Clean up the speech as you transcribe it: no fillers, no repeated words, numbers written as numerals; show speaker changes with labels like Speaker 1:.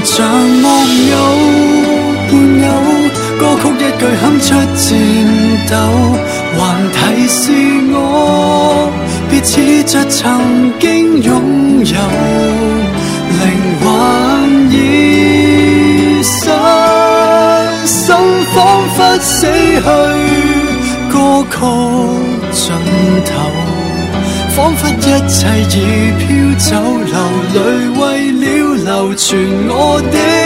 Speaker 1: 像木偶伴偶，歌曲一句哼出顫抖，還提示我別似着曾經擁有，靈魂已失心，彷彿死去，歌曲盡頭，彷彿一切已飄走，流淚為了流傳我的